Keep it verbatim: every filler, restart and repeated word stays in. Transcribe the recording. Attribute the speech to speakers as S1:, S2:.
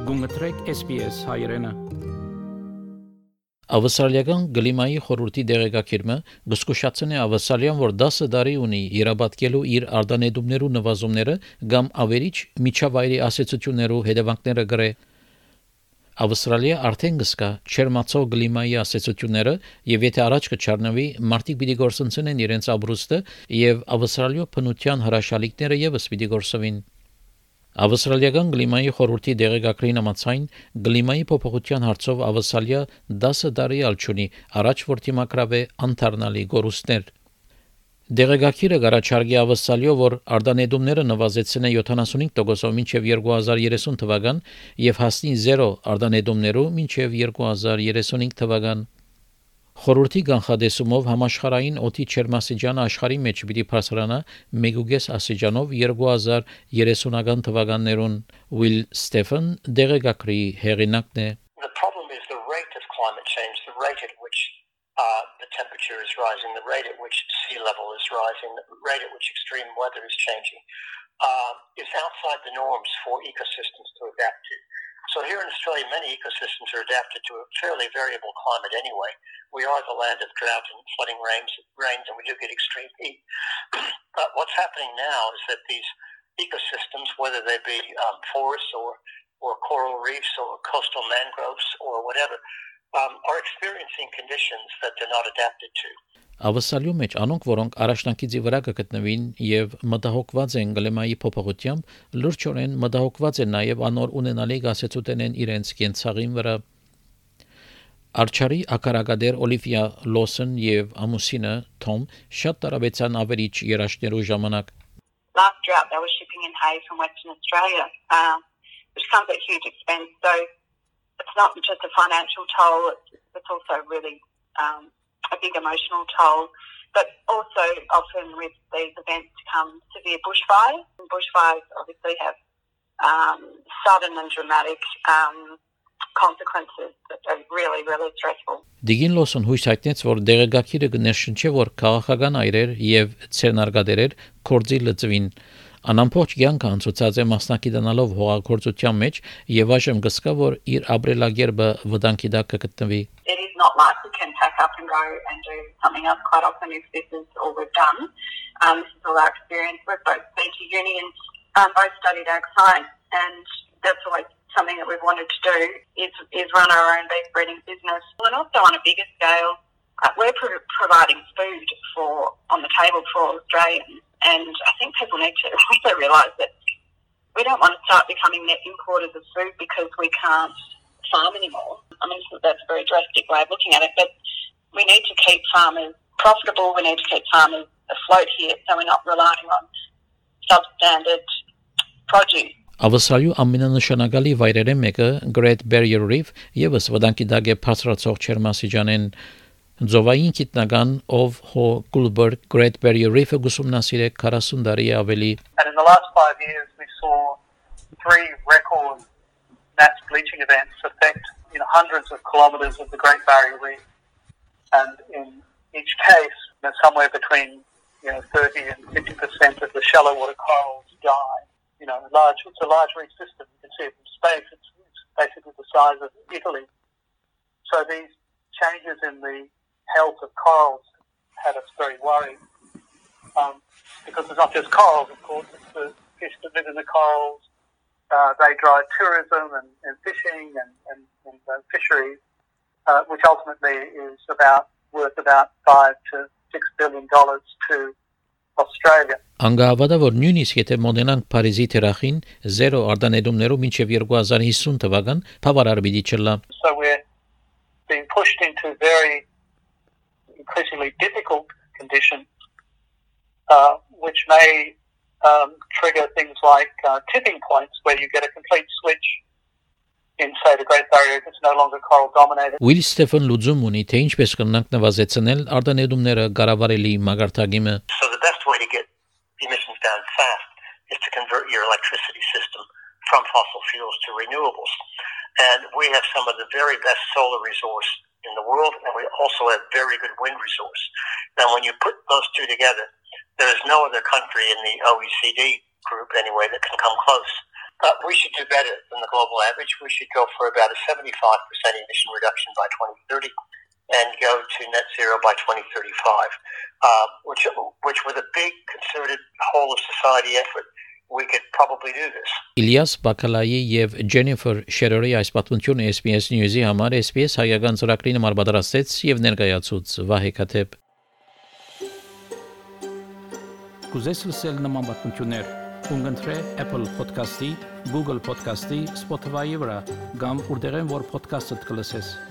S1: Գունգտրեք S B S հայրենը։
S2: Ավստրալիական գլիմայի խորհրդի դեղեկագիրը գսկուշացնե ավստրալիան, որ դասը տարի ունի իրաբացկելու իր արտանետումներու նվազումները կամ ավերիչ միջավայրի ասացություններու հետևանքները գրե։ Ավստրալիա արդեն գսկա չերմացող գլիմայի ասացությունները եւ եթե առաջ կչառնվի մարտիկ պիտի գործընծնեն իրենց ապրուստը եւ ավստրալիո բնության հրաշալիքները եւս պիտի գործվին։ Ավստրալիական գլիմայի խորհրդի դեղեկագրին համաձայն գլիմայի փոփոխության հարցով Ավստրալիա դասը տարի ալչունի առաջ որ թիմակրավե անթարնալի գորուստներ։ Դեղեկագիրը գարաչարգի Ավստրալիո, որ արտանետումները նվազեցնեն յոթանասունհինգ տոկոսով մինչև երկու հազար երեսուն թվական եւ հասնի զերո արտանետումներով մինչև երկու հազար երեսունհինգ թվական։ Խորհրդի կանխադեսումով համաշխարհային օդի ջերմաստիճանը աշխարհի մեջ պիտի բարձրանա մեկ ու կես աստիճանով երկու հազար երեսունական թվականներուն։ Will Stephen դեղեկագրի հեղինակն է։
S3: The problem is the rate of climate change, the rate at which uh, the temperature is rising, the rate at which sea level is rising, the rate at which extreme weather is changing, uh, is outside the norms for ecosystems to adapt to. So here in Australia, many ecosystems are adapted to a fairly variable climate anyway. We are the land of drought and flooding rains, rains and we do get extreme heat. But what's happening now is that these ecosystems, whether they be um, forests or, or coral reefs or coastal mangroves or whatever, um, are experiencing conditions that they're not adapted to.
S2: Ավստրալիո մեջ անոնք, որոնք առաջնակիցի վրա կգտնվին եւ մտահոգված են գլիմայի փոփոխությամբ, լրջորեն մտահոգված են նաեւ անոր ունենալի գասեցուտենեն իրենց կենցաղին վրա։ Արչարի ակարագադեր Օլիվիա Լոսոն եւ ամուսինը Թոմ շատ տարաբեցան ավերիչ երաշտներու ժամանակ։
S4: Last drought they were shipping in hay from Western Australia, uh, which comes at a huge expense. So it's not just a financial toll, it's, it's also really um, a big emotional toll, but also often with these events come severe bushfires. And bushfires obviously have um, sudden and dramatic um, consequences that are really, really stressful.
S2: Դիգին Լոսոն հույս հայտնեց, որ դեղեկագիրը կներշնչի, որ քաղաքական այրեր եւ ցերնարգադերեր կորձի լծվին։ Անամբողջ կյանքը անցուցած է մասնակցանալով հողագործության մեջ եւ այժմ գսկա, որ իր ապրելակերպը վտանգի տակ կգտնվի։
S4: It is not like we can pack up and go and do something else quite often if this is all we've done. Um, this is all our experience. We've both been to uni and um, both studied ag science, and that's always something that we've wanted to do is, is run our own beef breeding business. And also on a bigger scale, uh, we're pro- providing food for on the table for Australians. And I think people need to also realise that we don't want to start becoming net importers of food because we can't farm anymore. I mean, that's a very drastic way of looking at it, but we need to keep farmers profitable, we need to keep farmers afloat here so we're not relying on substandard produce.
S2: Ավստրալիու ամենանշանակալի վայրերը մեկը Great Barrier Reef եւս վտանգի տակ է բարձրացող ջերմաստիճանեն Ձովային գիտնական ով հո Goulburn Great Barrier Reef-ը գուսումնասիրե քառասուն տարի ավելի.
S5: And in the last five years we saw three record mass bleaching events affect you know, hundreds of kilometres of the Great Barrier Reef, and in each case you know, somewhere between you know thirty and fifty percent of the shallow water corals die. You know, large it's a large reef system. You can see it from space. It's, it's basically the size of Italy. So these changes in the health of corals had us very worried, um, because it's not just corals, of course, it's the fish that live in the corals. Uh, they drive tourism and, and fishing and, and, and uh, fisheries, uh, which ultimately is about worth about five to six billion dollars to Australia.
S2: Անգահավատա, որ նույնիսկ եթե մոտենանք Փարիզի թերախին, զերո արտանետումներով մինչև երկու հազար հիսուն թվական բավարար պիտի չլա։
S5: So we're being pushed into very increasingly difficult conditions, uh, which may um, trigger things like uh, tipping points where you get a complete switch in, say, the Great Barrier Reef. It's no longer coral dominated.
S2: Will Stephen լուծում ունի, թե ինչպես կնանք նվազեցնել արտանետումները կառավարելի մագարտագիմը։
S3: So the best way to get emissions down fast is to convert your electricity system from fossil fuels to renewables. And we have some of the very best solar resource in the world, and we also have very good wind resource. Now, when you put those two together, there is no other country in the O E C D group anyway that can come close. Uh, we should do better than the global average. We should go for about a seventy-five percent emission reduction by twenty thirty and go to net zero by twenty thirty-five, uh, which, which with a big concerted whole of society effort, we could probably do this.
S2: Իլիաս Բակալայի եւ Ջենիֆեր Շերերի այս պատմությունը S B S News-ի համար S B S հայկական ծրագրի նմար պատրաստեց եւ ներկայացուց Վահե Քաթեփ։
S1: Կուզես լսել նման պատմություններ, կընտրե Apple Podcast-ի, Google Podcast-ի, Spotify-ի վրա, կամ որտեղեն որ podcast-ը կլսես։